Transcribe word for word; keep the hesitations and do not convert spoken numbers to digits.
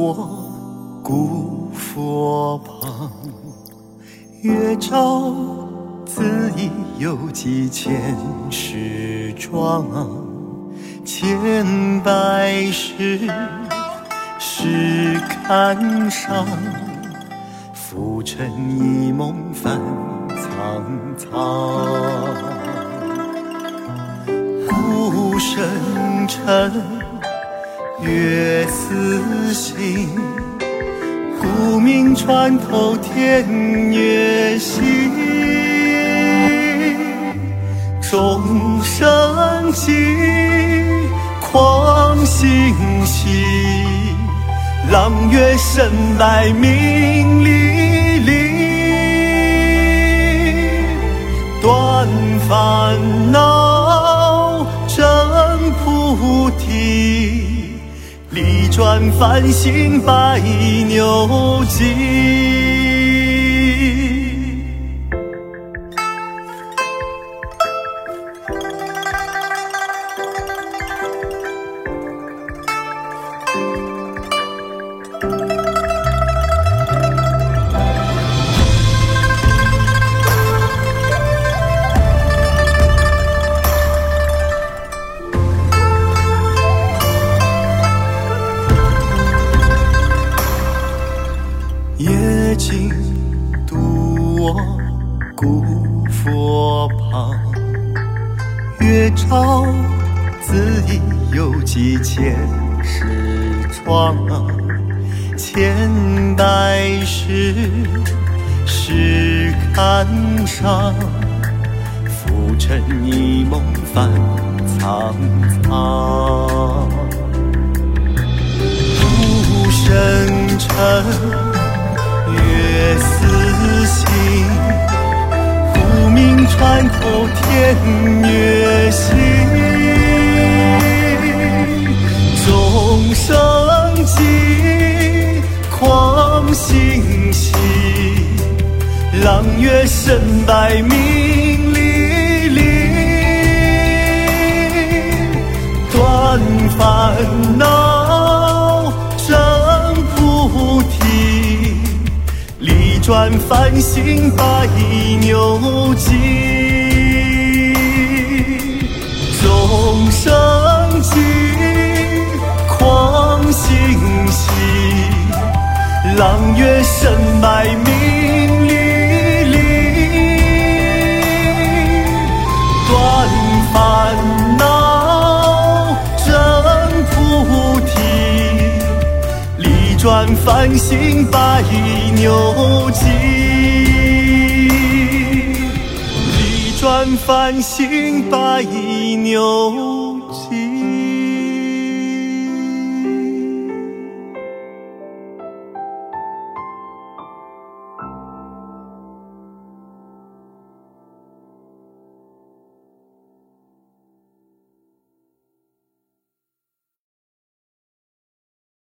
我古佛旁，月照自已有几千石桩，千百世石坎上，浮沉一梦泛苍苍。孤声尘，月似星，孤鸣穿透天月心。众生尽，狂心兮，朗月升白明历历。断烦恼，证菩提，力转凡心百牛筋。夜静独我古佛旁，月照自已有几千石桩，千百世石坎上，浮沉一梦泛苍苍。孤声尘，月似星，孤鸣穿透天月心。众生尽，狂心兮，朗月升白明历历。断烦恼，证菩提，力转凡心百牛筋。众生尽，狂心兮，朗月升白明历历。断烦恼，证菩提，力转凡心百牛筋。力转凡心百牛